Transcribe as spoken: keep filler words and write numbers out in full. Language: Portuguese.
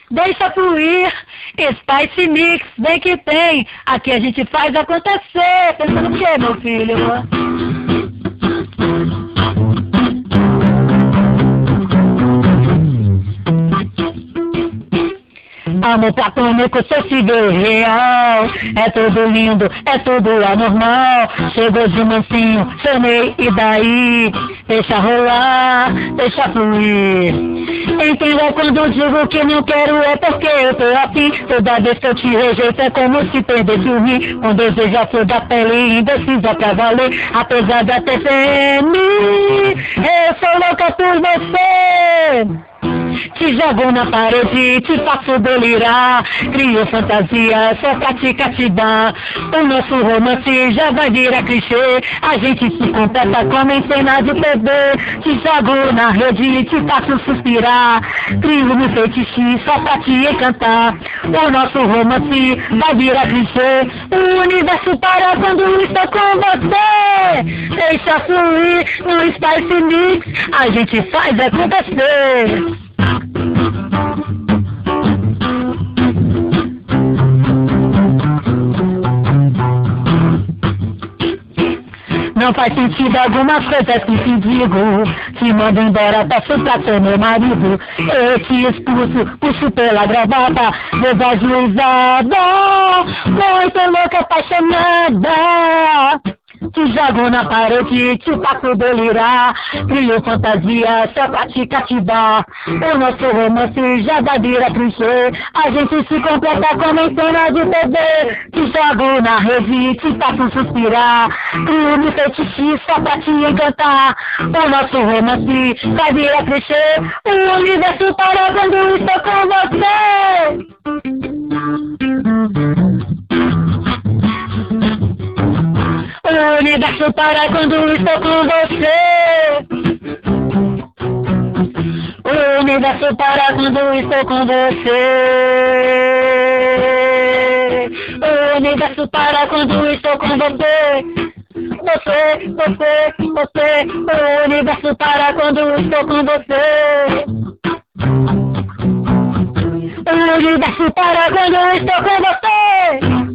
Deixa fluir, Spice Mix, vem que tem. Aqui a gente faz acontecer. Pensando o que, meu filho? Amor platônico, sensível e real. É tudo lindo, é tudo anormal. Chegou de mansinho, chamei e daí? Deixa rolar, deixa fluir. Entenda quando digo que não quero é porque eu tô afim. Toda vez que eu te rejeito é como se perdesse o rim. Com desejo a flor da pele indecisa pra valer. Apesar de até ser mim, eu sou louca por você. Te jogo na parede, te faço delirar. Crio fantasia, só pra te cativar. O nosso romance já vai virar clichê. A gente se completa como em cena de T V. Te jogo na rede, te faço suspirar. Crio um feitiço só pra te encantar. O nosso romance vai virar clichê. O universo para quando estou com você. Deixa fluir no Spice Mix. A gente faz acontecer. Não faz sentido algumas coisas que te digo. Te mando embora, peço pra ser meu marido. Eu te expulso, puxo pela gravata. Desajuizada, muito louca, apaixonada. Te jogo na parede, te faço delirar. Crio fantasia só pra te cativar. O nosso romance já vai virar clichê. A gente se completa como em cena de T V. Te jogo na rede, te faço suspirar. Crio um feitiço só pra te encantar. O nosso romance vai virar clichê. O universo para quando estou com você. O universo para quando estou com você. O universo para quando estou com você. O universo para quando estou com você. Você, você, você. O universo para quando estou com você. O universo para quando estou com você.